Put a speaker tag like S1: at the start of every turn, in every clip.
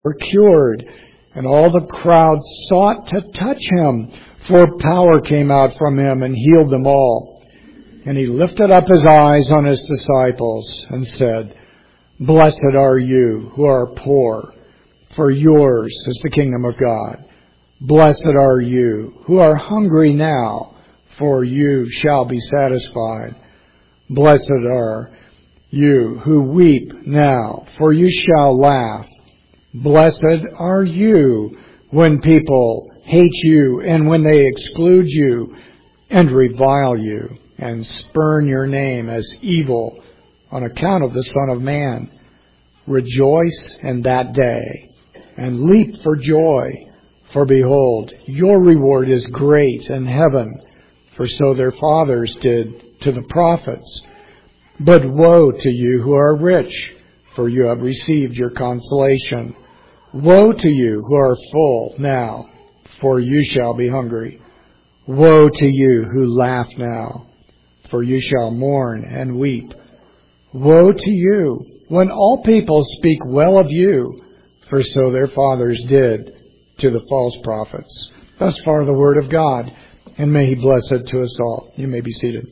S1: were cured, and all the crowd sought to touch him, for power came out from him and healed them all. And he lifted up his eyes on his disciples and said, "Blessed are you who are poor, for yours is the kingdom of God. Blessed are you who are hungry now, for you shall be satisfied. Blessed are you who weep now, for you shall laugh. Blessed are you when people hate you and when they exclude you and revile you and spurn your name as evil on account of the Son of Man. Rejoice in that day and leap for joy, for behold, your reward is great in heaven, for so their fathers did to the prophets. But woe to you who are rich, for you have received your consolation. Woe to you who are full now, for you shall be hungry. Woe to you who laugh now, for you shall mourn and weep. Woe to you when all people speak well of you, for so their fathers did to the false prophets." Thus far the word of God, and may He bless it to us all. You may be seated.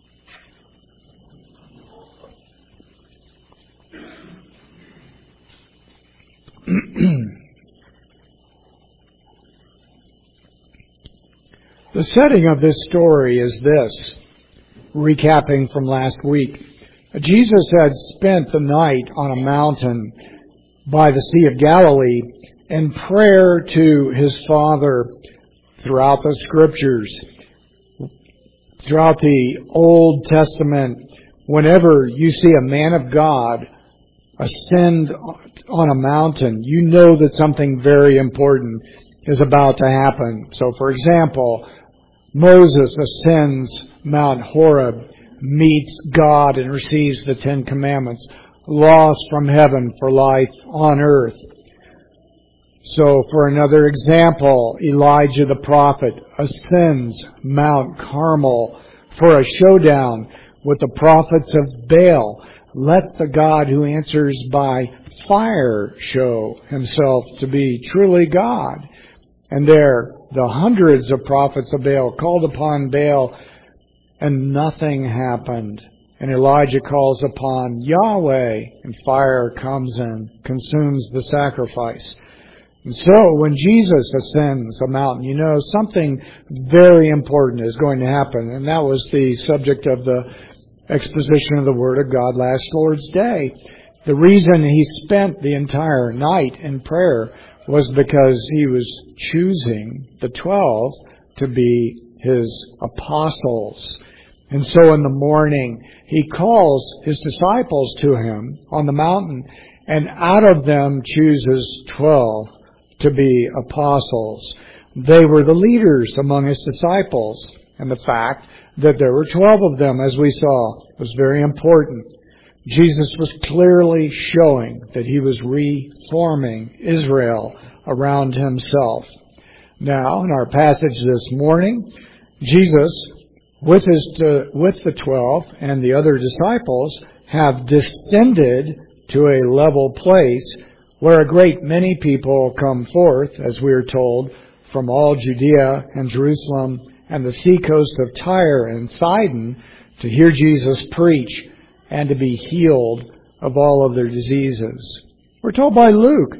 S1: The setting of this story is this, recapping from last week. Jesus had spent the night on a mountain by the Sea of Galilee in prayer to His Father. Throughout the Scriptures, throughout the Old Testament, whenever you see a man of God ascend on a mountain, you know that something very important is about to happen. So, for example, Moses ascends Mount Horeb, meets God and receives the Ten Commandments, laws from heaven for life on earth. So, for another example, Elijah the prophet ascends Mount Carmel for a showdown with the prophets of Baal. Let the God who answers by fire show Himself to be truly God. And there, the hundreds of prophets of Baal called upon Baal, and nothing happened. And Elijah calls upon Yahweh, and fire comes and consumes the sacrifice. And so, when Jesus ascends a mountain, you know something very important is going to happen. And that was the subject of the exposition of the Word of God last Lord's Day. The reason He spent the entire night in prayer was because He was choosing the 12 to be His apostles. And so in the morning, He calls His disciples to Him on the mountain, and out of them chooses 12 to be apostles. They were the leaders among His disciples, and the fact that there were 12 of them, as we saw, was very important. Jesus was clearly showing that He was reforming Israel around Himself. Now, in our passage this morning, Jesus, with the 12 and the other disciples, have descended to a level place where a great many people come forth, as we are told, from all Judea and Jerusalem and the seacoast of Tyre and Sidon to hear Jesus preach and to be healed of all of their diseases. We're told by Luke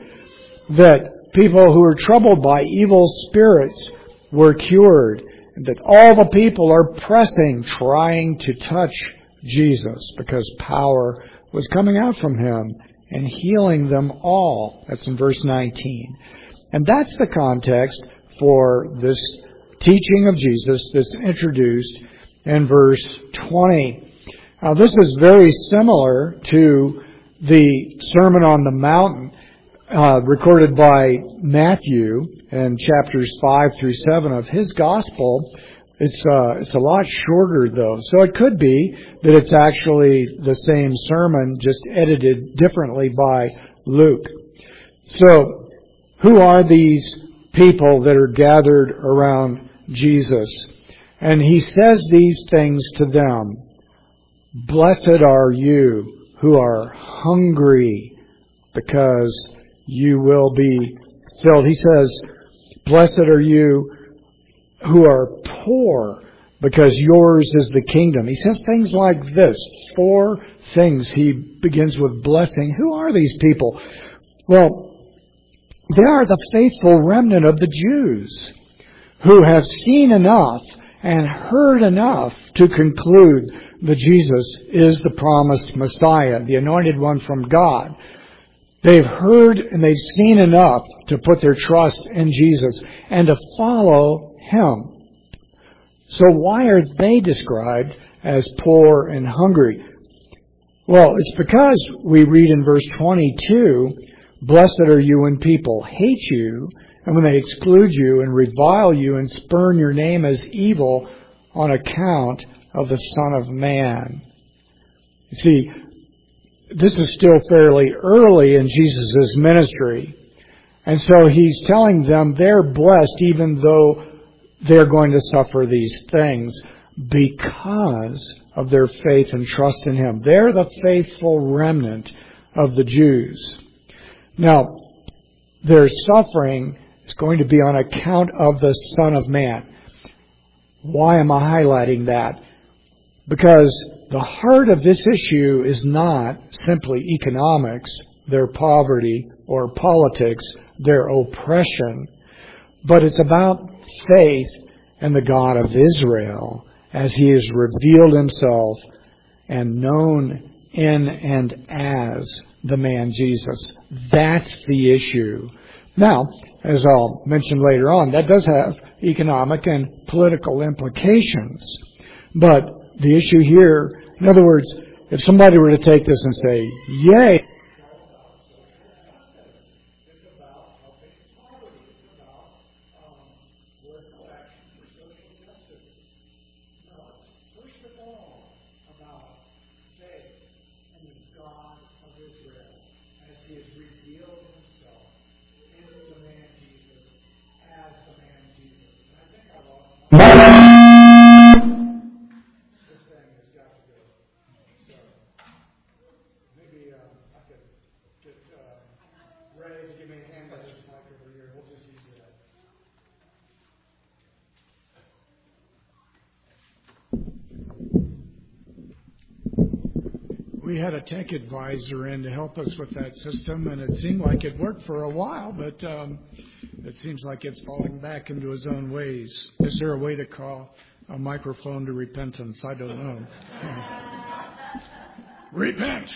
S1: that people who were troubled by evil spirits were cured, and that all the people are pressing, trying to touch Jesus because power was coming out from Him and healing them all. That's in verse 19. And that's the context for this teaching of Jesus that's introduced in verse 20. Now, this is very similar to the Sermon on the Mount recorded by Matthew in chapters 5 through 7 of his Gospel. It's a lot shorter, though. So it could be that it's actually the same sermon, just edited differently by Luke. So, who are these people that are gathered around Jesus? And He says these things to them. Blessed are you who are hungry, because you will be filled. He says, blessed are you who are poor, because yours is the kingdom. He says things like this. 4 things he begins with blessing. Who are these people? Well, they are the faithful remnant of the Jews who have seen enough and heard enough to conclude that Jesus is the promised Messiah, the anointed one from God. They've heard and they've seen enough to put their trust in Jesus and to follow Him. So why are they described as poor and hungry? Well, it's because we read in verse 22, blessed are you when people hate you, and when they exclude you and revile you and spurn your name as evil on account of the Son of Man. You see, this is still fairly early in Jesus' ministry. And so He's telling them they're blessed even though they're going to suffer these things because of their faith and trust in Him. They're the faithful remnant of the Jews. Now, their suffering is going to be on account of the Son of Man. Why am I highlighting that? Because the heart of this issue is not simply economics, their poverty, or politics, their oppression, but it's about faith in the God of Israel as He has revealed Himself and known in and as the man Jesus. That's the issue. Now, as I'll mention later on, that does have economic and political implications. But the issue here, in other words, if somebody were to take this and say, yay, we had a tech advisor in to help us with that system, and it seemed like it worked for a while, but it seems like it's falling back into its own ways. Is there a way to call a microphone to repentance? I don't know. Repent!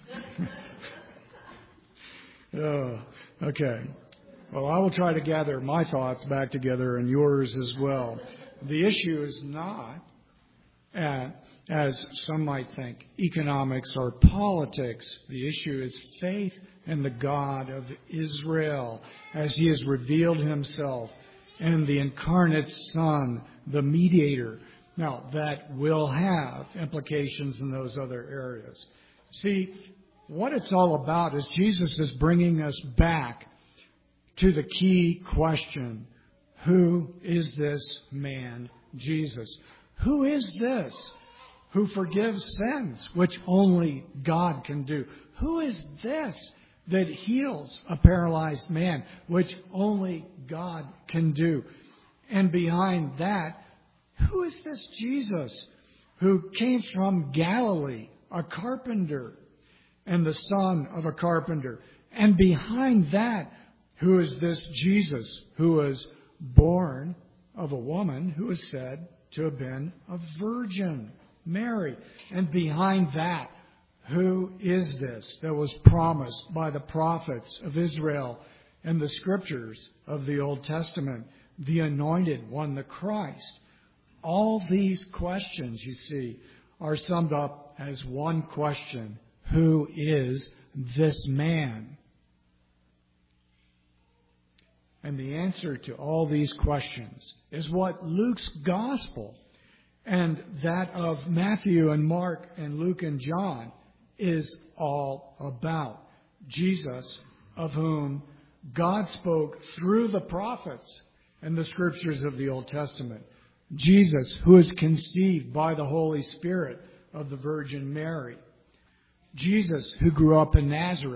S1: Okay. Well, I will try to gather my thoughts back together and yours as well. The issue is not, as some might think, economics or politics. The issue is faith in the God of Israel as He has revealed Himself in the incarnate Son, the mediator. Now, that will have implications in those other areas. See, what it's all about is Jesus is bringing us back to the key question. Who is this man, Jesus? Who is this who forgives sins, which only God can do? Who is this that heals a paralyzed man, which only God can do? And behind that, who is this Jesus who came from Galilee, a carpenter, and the son of a carpenter? And behind that, who is this Jesus who was born of a woman who is said to have been a virgin, Mary? And behind that, who is this that was promised by the prophets of Israel and the scriptures of the Old Testament, the anointed one, the Christ? All these questions, you see, are summed up as one question. Who is this man? And the answer to all these questions is what Luke's gospel and that of Matthew and Mark and Luke and John is all about. Jesus, of whom God spoke through the prophets and the scriptures of the Old Testament. Jesus, who is conceived by the Holy Spirit of the Virgin Mary. Jesus, who grew up in Nazareth,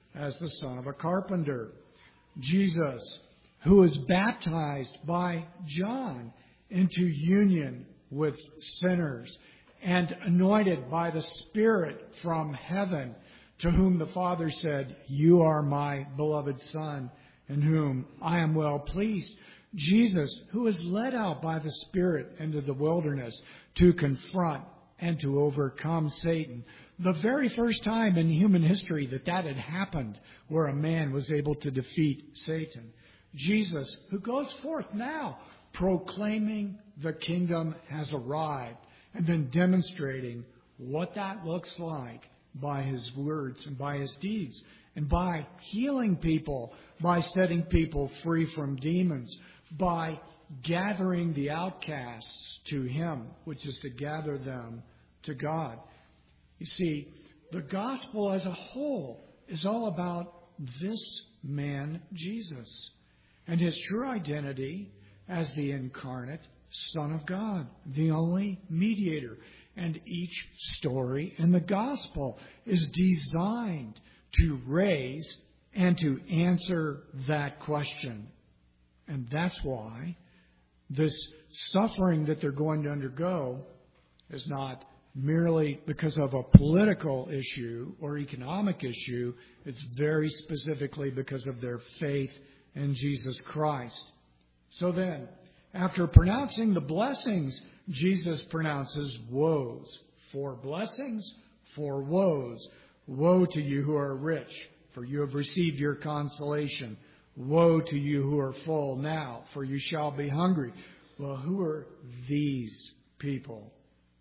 S1: as the son of a carpenter. Jesus, who was baptized by John into union with sinners and anointed by the Spirit from heaven, to whom the Father said, "You are my beloved Son, in whom I am well pleased." Jesus, who was led out by the Spirit into the wilderness to confront and to overcome Satan. The very first time in human history that had happened, where a man was able to defeat Satan. Jesus, who goes forth now proclaiming the kingdom has arrived, and then demonstrating what that looks like by his words and by his deeds, and by healing people, by setting people free from demons, by gathering the outcasts to him, which is to gather them to God. You see, the gospel as a whole is all about this man, Jesus, and his true identity as the incarnate Son of God, the only mediator. And each story in the gospel is designed to raise and to answer that question. And that's why this suffering that they're going to undergo is not merely because of a political issue or economic issue. It's very specifically because of their faith in Jesus Christ. So then, after pronouncing the blessings, Jesus pronounces woes. 4 blessings, 4 woes. Woe to you who are rich, for you have received your consolation. Woe to you who are full now, for you shall be hungry. Well, who are these people?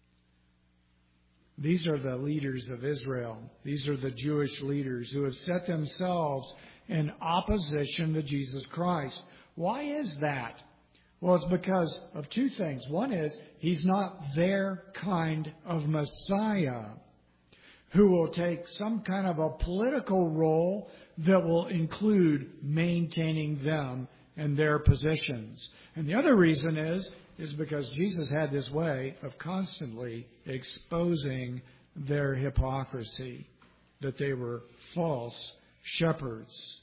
S1: These are the leaders of Israel. These are the Jewish leaders who have set themselves in opposition to Jesus Christ. Why is that? Well, it's because of 2 things. One is, he's not their kind of Messiah who will take some kind of a political role that will include maintaining them and their positions. And the other reason is because Jesus had this way of constantly exposing their hypocrisy, that they were false shepherds.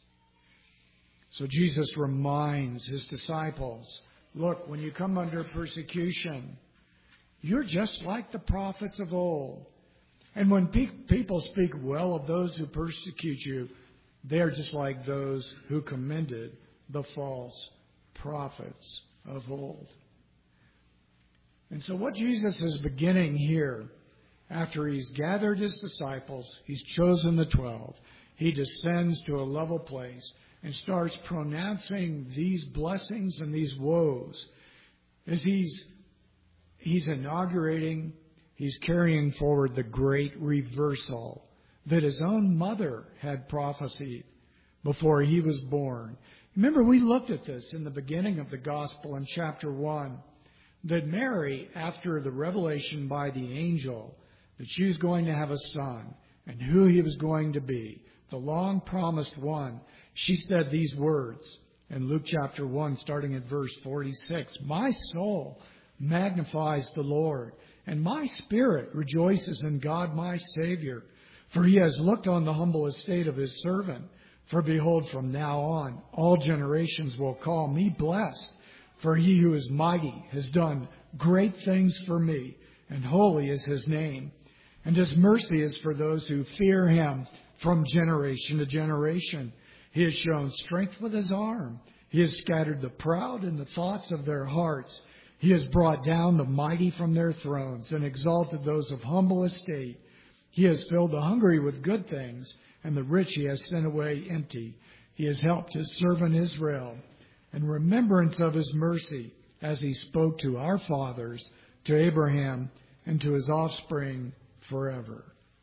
S1: So Jesus reminds his disciples, look, when you come under persecution, you're just like the prophets of old. And when people speak well of those who persecute you, they are just like those who commended the false prophets of old. And so what Jesus is beginning here, after he's gathered his disciples, he's chosen the 12, he descends to a level place and starts pronouncing these blessings and these woes. As he's inaugurating, he's carrying forward the great reversal that his own mother had prophesied before he was born. Remember, we looked at this in the beginning of the gospel in chapter 1, that Mary, after the revelation by the angel that she was going to have a son and who he was going to be, the long-promised one, she said these words in Luke chapter 1, starting at verse 46, "My soul magnifies the Lord, and my spirit rejoices in God my Savior, for he has looked on the humble estate of his servant. For behold, from now on, all generations will call me blessed. For he who is mighty has done great things for me, and holy is his name. And his mercy is for those who fear him from generation to generation. He has shown strength with his arm. He has scattered the proud in the thoughts of their hearts. He has brought down the mighty from their thrones and exalted those of humble estate. He has filled the hungry with good things, and the rich he has sent away empty. He has helped his servant Israel in remembrance of his mercy, as he spoke to our fathers, to Abraham, and to his offspring forever."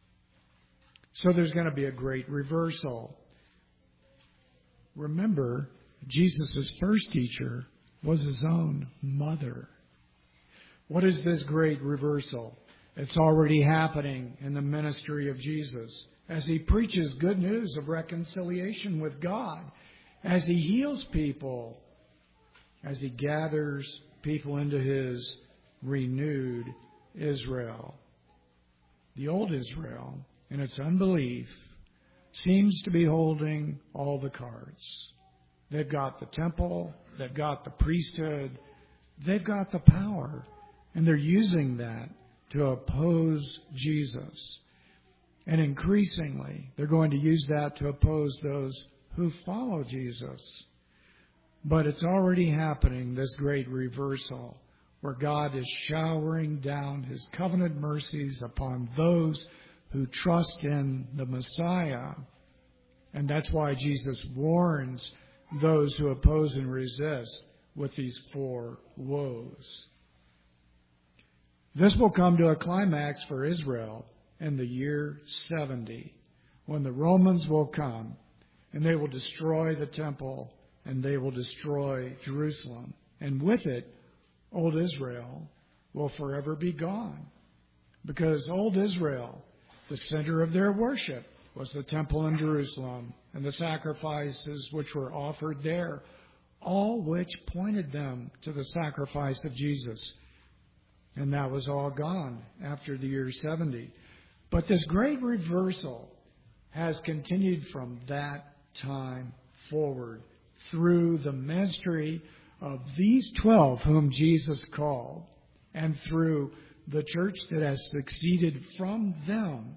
S1: So there's going to be a great reversal. Remember, Jesus' first teacher was his own mother. What is this great reversal? It's already happening in the ministry of Jesus as he preaches good news of reconciliation with God, as he heals people, as he gathers people into his renewed Israel. The old Israel, in its unbelief, seems to be holding all the cards. They've got the temple, they've got the priesthood, they've got the power, and they're using that to oppose Jesus. And increasingly, they're going to use that to oppose those who follow Jesus. But it's already happening, this great reversal, where God is showering down His covenant mercies upon those who trust in the Messiah. And that's why Jesus warns those who oppose and resist with these 4 woes. This will come to a climax for Israel in the year 70, when the Romans will come and they will destroy the temple and they will destroy Jerusalem. And with it, old Israel will forever be gone. Because old Israel, the center of their worship, was the temple in Jerusalem and the sacrifices which were offered there, all which pointed them to the sacrifice of Jesus. And that was all gone after the year 70. But this great reversal has continued from that time forward through the ministry of these 12 whom Jesus called, and through the church that has succeeded from them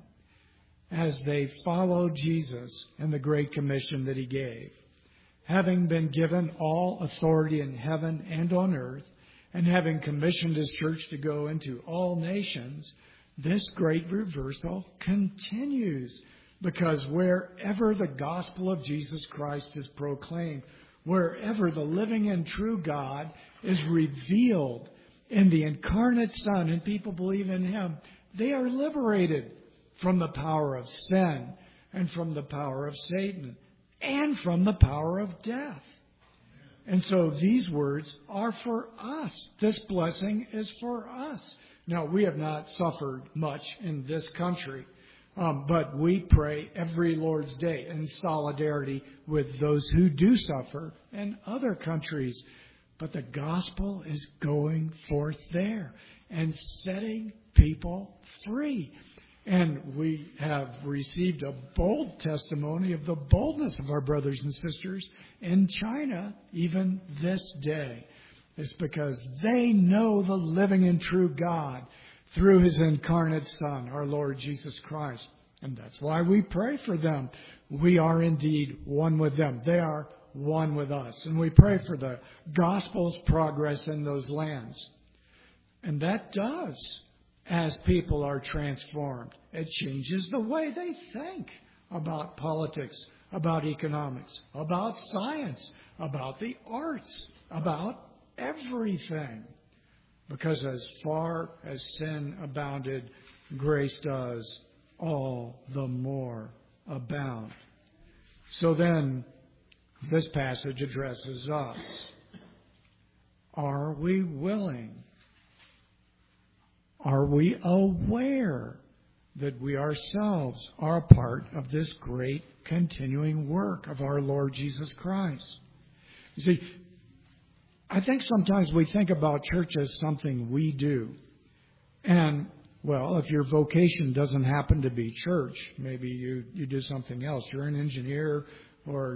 S1: as they followed Jesus and the great commission that He gave. Having been given all authority in heaven and on earth, and having commissioned His church to go into all nations, this great reversal continues, because wherever the gospel of Jesus Christ is proclaimed, wherever the living and true God is revealed in the incarnate Son and people believe in Him, they are liberated from the power of sin and from the power of Satan and from the power of death. And so these words are for us. This blessing is for us. Now, we have not suffered much in this country, but we pray every Lord's Day in solidarity with those who do suffer in other countries. But the gospel is going forth there and setting people free. And we have received a bold testimony of the boldness of our brothers and sisters in China even this day. It's because they know the living and true God through His incarnate Son, our Lord Jesus Christ. And that's why we pray for them. We are indeed one with them. They are one with us. And we pray for the gospel's progress in those lands. And that does, as people are transformed. It changes the way they think about politics, about economics, about science, about the arts, about everything. Because as far as sin abounded, grace does all the more abound. So then, this passage addresses us. Are we willing? Are we aware that we ourselves are a part of this great continuing work of our Lord Jesus Christ? You see, I think sometimes we think about church as something we do. And, well, if your vocation doesn't happen to be church, maybe you do something else. You're an engineer, or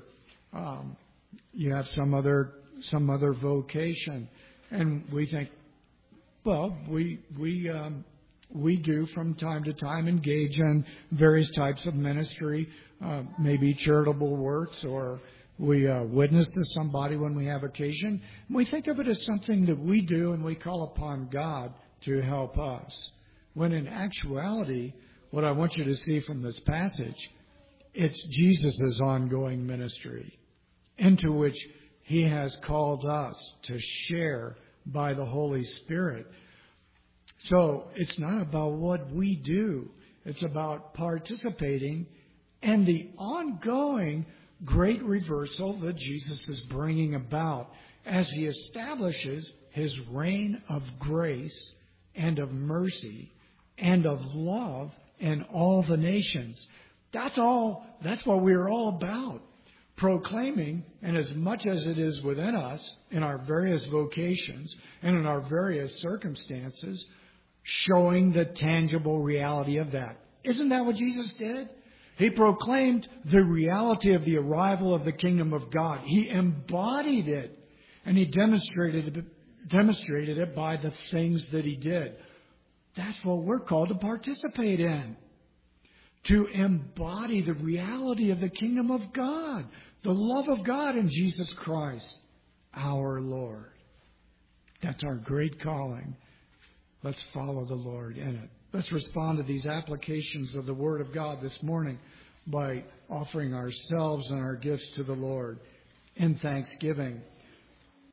S1: you have some other vocation. And we think, well, we do from time to time engage in various types of ministry, maybe charitable works, or we witness to somebody when we have occasion. We think of it as something that we do, and we call upon God to help us. When in actuality, what I want you to see from this passage, it's Jesus' ongoing ministry into which He has called us to share by the Holy Spirit. So it's not about what we do. It's about participating in the ongoing great reversal that Jesus is bringing about as He establishes His reign of grace and of mercy and of love in all the nations. That's what we're all about. Proclaiming, and as much as it is within us, in our various vocations and in our various circumstances, showing the tangible reality of that. Isn't that what Jesus did? He proclaimed the reality of the arrival of the kingdom of God. He embodied it, and he demonstrated it by the things that he did. That's what we're called to participate in. To embody the reality of the kingdom of God, the love of God in Jesus Christ, our Lord. That's our great calling. Let's follow the Lord in it. Let's respond to these applications of the Word of God this morning by offering ourselves and our gifts to the Lord in thanksgiving.